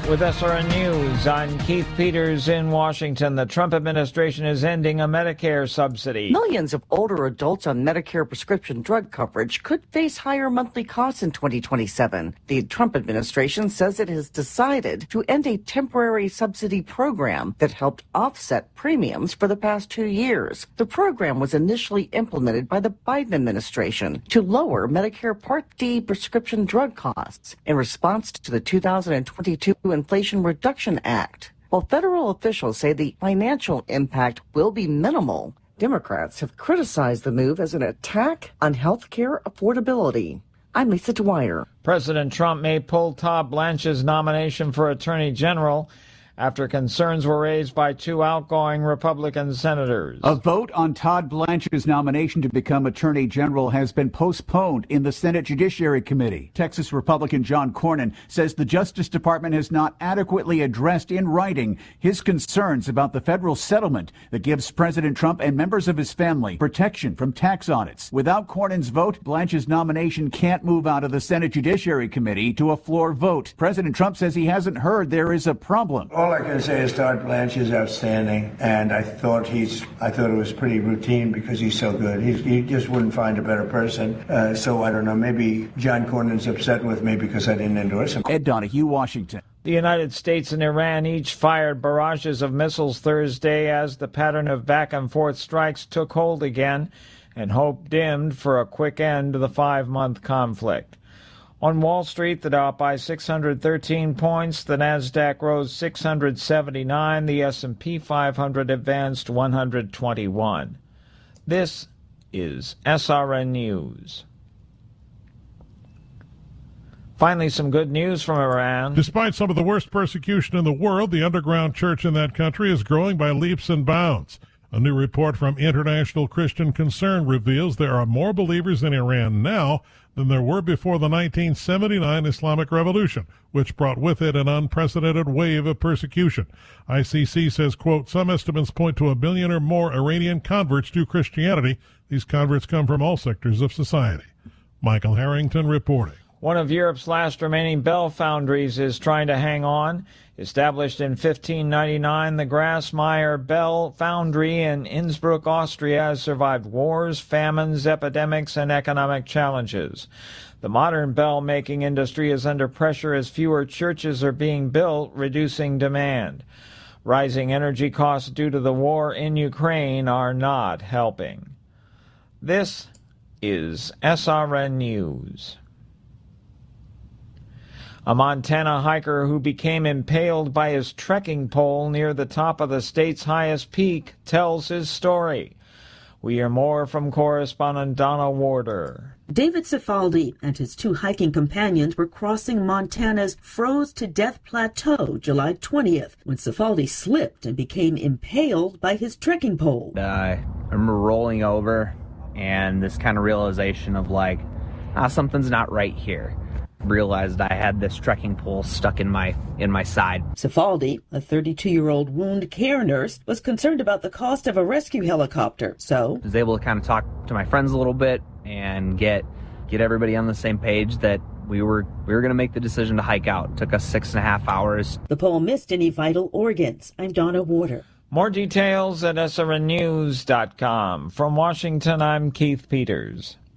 With SRN News, I'm Keith Peters in Washington. The Trump administration is ending a Medicare subsidy. Millions of older adults on Medicare prescription drug coverage could face higher monthly costs in 2027. The Trump administration says it has decided to end a temporary subsidy program that helped offset premiums for the past 2 years. The program was initially implemented by the Biden administration to lower Medicare Part D prescription drug costs in response to the 2022 Inflation Reduction Act. While federal officials say the financial impact will be minimal, Democrats have criticized the move as an attack on health care affordability. I'm Lisa Dwyer. President Trump may pull Todd Blanche's nomination for Attorney General after concerns were raised by 2 outgoing Republican senators. A vote on Todd Blanche's nomination to become Attorney General has been postponed in the Senate Judiciary Committee. Texas Republican John Cornyn says the Justice Department has not adequately addressed in writing his concerns about the federal settlement that gives President Trump and members of his family protection from tax audits. Without Cornyn's vote, Blanche's nomination can't move out of the Senate Judiciary Committee to a floor vote. President Trump says he hasn't heard there is a problem. All I can say is Todd Blanche is outstanding, and I thought it was pretty routine because he's so good. He just wouldn't find a better person. So I don't know. Maybe John Cornyn's upset with me because I didn't endorse him. Ed Donahue, Washington. The United States and Iran each fired barrages of missiles Thursday as the pattern of back-and-forth strikes took hold again, and hope dimmed for a quick end to the 5-month conflict. On Wall Street, the Dow up by 613 points, the Nasdaq rose 679, the S&P 500 advanced 121. This is SRN News. Finally, some good news from Iran. Despite some of the worst persecution in the world, the underground church in that country is growing by leaps and bounds. A new report from International Christian Concern reveals there are more believers in Iran now than there were before the 1979 Islamic Revolution, which brought with it an unprecedented wave of persecution. ICC says, quote, some estimates point to 1 million or more Iranian converts to Christianity. These converts come from all sectors of society. Michael Harrington reporting. One of Europe's last remaining bell foundries is trying to hang on. Established in 1599, the Grassmeyer Bell Foundry in Innsbruck, Austria, has survived wars, famines, epidemics, and economic challenges. The modern bell-making industry is under pressure as fewer churches are being built, reducing demand. Rising energy costs due to the war in Ukraine are not helping. This is SRN News. A Montana hiker who became impaled by his trekking pole near the top of the state's highest peak tells his story. We hear more from correspondent Donna Warder. David Cifaldi and his 2 hiking companions were crossing Montana's froze-to-death plateau July 20th when Cifaldi slipped and became impaled by his trekking pole. I remember rolling over and this kind of realization of something's not right here. Realized I had this trekking pole stuck in my side. Cifaldi, a 32-year-old wound care nurse, was concerned about the cost of a rescue helicopter, so I was able to kind of talk to my friends a little bit and get everybody on the same page that we were going to make the decision to hike out. It took us 6.5 hours. The pole missed any vital organs. I'm Donna Warder. More details at srnnews.com. From Washington, I'm Keith Peters.